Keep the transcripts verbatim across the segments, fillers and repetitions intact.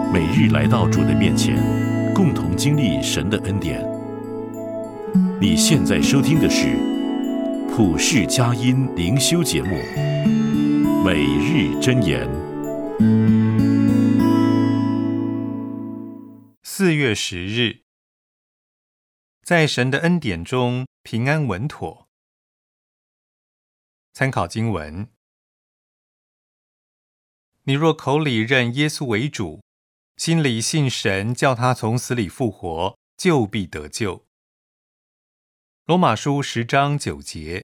每日来到主的面前，共同经历神的恩典。你现在收听的是普世佳音灵修节目《每日箴言》。 四月十日，在神的恩典中平安稳妥。参考经文：你若口里认耶稣为主，心里信神叫他从死里复活，就必得救。罗马书十章九节。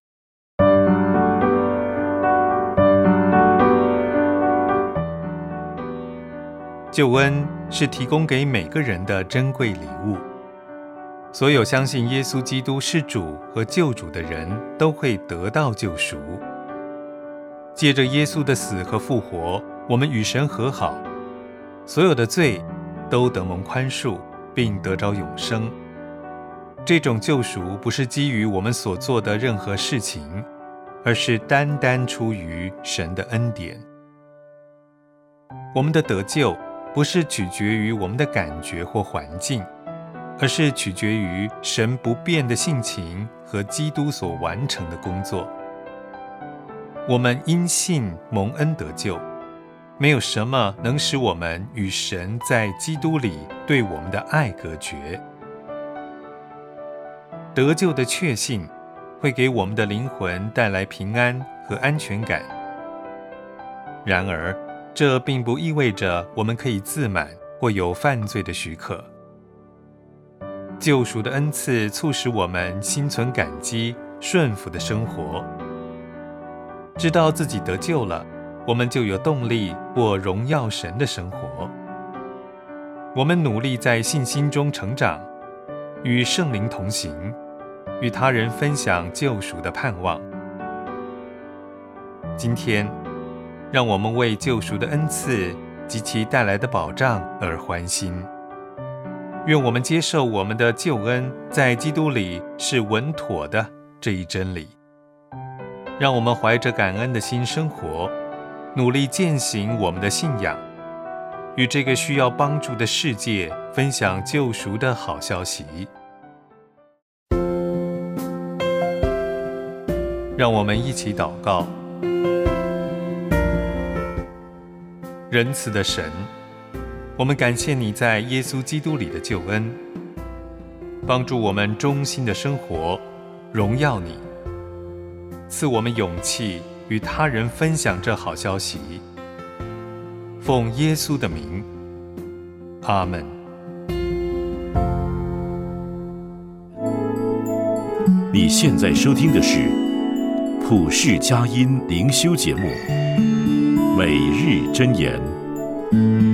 救恩是提供给每个人的珍贵礼物，所有相信耶稣基督是主和救主的人都会得到救赎。借着耶稣的死和复活，我们与神和好，所有的罪都得蒙宽恕，并得着永生。这种救赎不是基于我们所做的任何事情，而是单单出于神的恩典。我们的得救不是取决于我们的感觉或环境，而是取决于神不变的性情和基督所完成的工作。我们因信蒙恩得救，没有什么能使我们与神在基督里对我们的爱隔绝。得救的确信会给我们的灵魂带来平安和安全感。然而，这并不意味着我们可以自满或有犯罪的许可。救赎的恩赐促使我们心存感激，顺服的生活。知道自己得救了，我们就有动力过荣耀神的生活。我们努力在信心中成长，与圣灵同行，与他人分享救赎的盼望。今天，让我们为救赎的恩赐及其带来的保障而欢心。愿我们接受我们的救恩在基督里是稳妥的这一真理。让我们怀着感恩的心生活，努力践行我们的信仰，与这个需要帮助的世界分享救赎的好消息。让我们一起祷告。仁慈的神，我们感谢你在耶稣基督里的救恩，帮助我们忠心的生活，荣耀你，赐我们勇气与他人分享这好消息。奉耶稣的名，阿们。 你现在收听的是普世佳音灵修节目《每日箴言》。